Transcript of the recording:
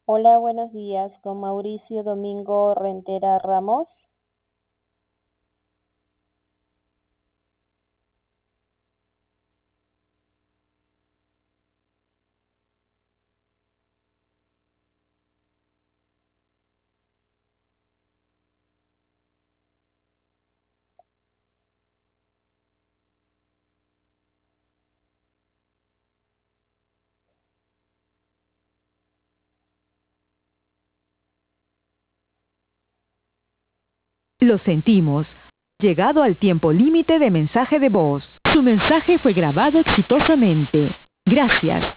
Hola, buenos días, con Mauricio Domingo Rentera Ramos. Lo sentimos. Llegado al tiempo límite de mensaje de voz. Su mensaje fue grabado exitosamente. Gracias.